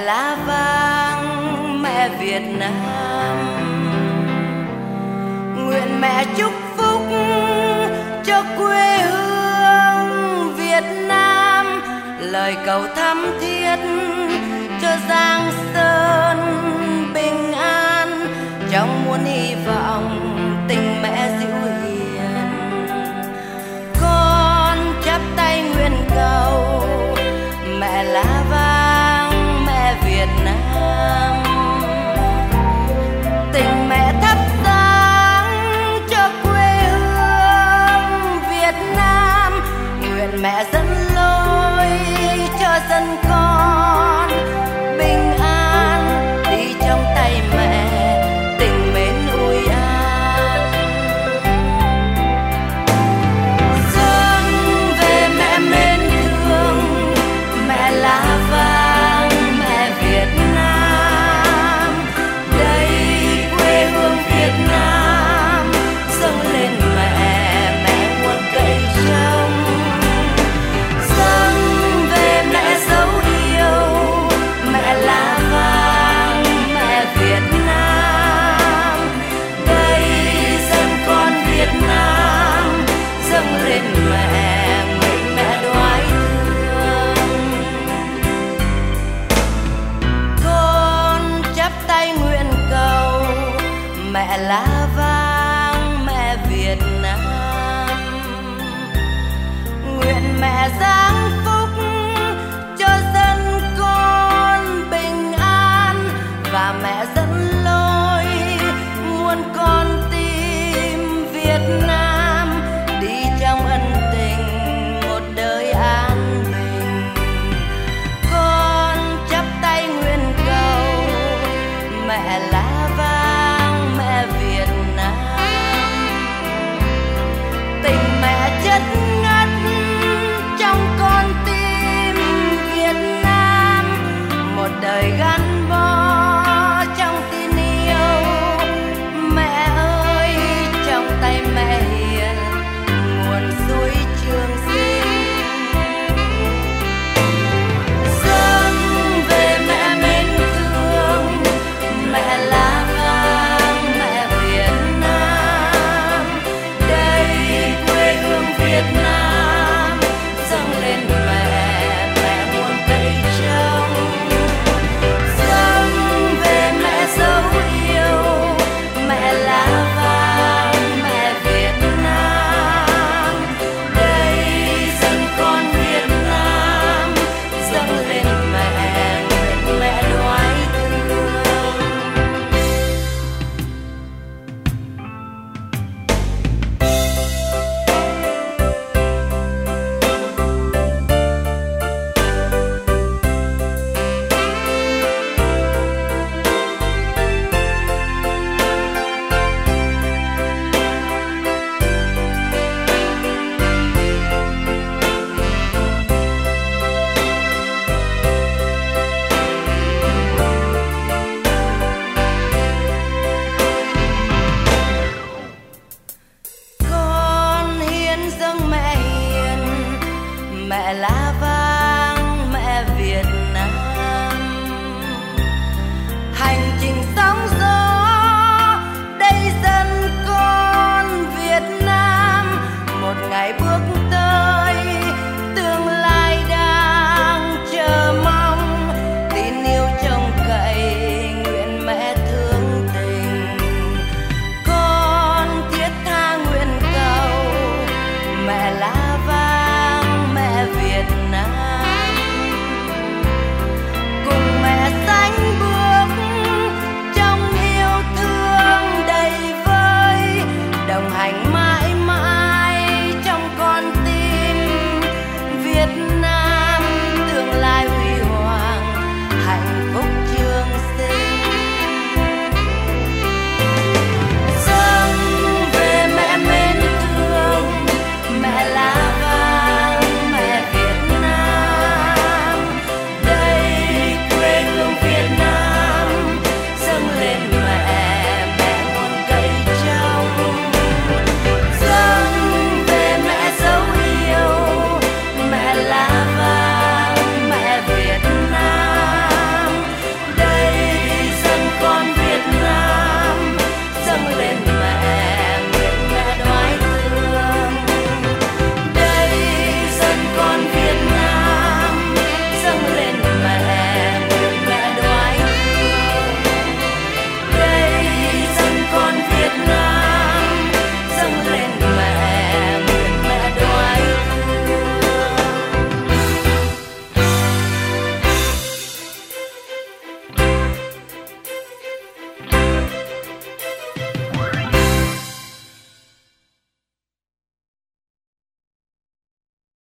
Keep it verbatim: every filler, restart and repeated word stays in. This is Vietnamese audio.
lá vàng mẹ Việt Nam, nguyện mẹ chúc phúc cho quê hương Việt Nam, lời cầu thắm thiết cho Giang Sơn bình an, trong muôn hy vọng tình mẹ dịu hiền. Con chắp tay nguyện cầu mẹ lá vàng mẹ Việt Nam, tình mẹ thắp sáng cho quê hương Việt Nam, nguyện mẹ dẫn lối cho dân con bình an, đi trong tay mẹ tình mến ủi an. Xuân về mẹ mến thương, mẹ lá vàng mẹ Việt Nam, đây quê hương Việt Nam dâng lên mẹ, mẹ muôn cây trồng. Xuân về mẹ dấu yêu, mẹ lá vàng mẹ Việt Nam, đây dân con Việt Nam dâng lên mẹ, nguyện mẹ đoái thương. Con chắp tay nguyện cầu mẹ lá vàng mẹ Việt Nam, nguyện mẹ giáng phúc cho dân con bình an, và mẹ dẫn lối muôn con tim Việt Nam, đi trong ân tình một đời an bình. Con chắp tay nguyện cầu mẹ lá vàng mẹ Việt Nam, tình mẹ chất ngất trong con tim Việt Nam, một đời gắn bó trong tin yêu. Mẹ ơi, trong tay mẹ hiền nguồn suối Trường Sinh. Xuân về mẹ mến thương, mẹ lá vàng mẹ Việt Nam, đây quê hương Việt Nam dâng lên mẹ, mẹ muôn cây trồng. Xuân về mẹ dấu yêu, mẹ lá vàng mẹ Việt Nam, đây dân con Việt Nam dâng lên mẹ, nguyện mẹ đoái thương. Con hiến dâng mẹ hiền, mẹ lá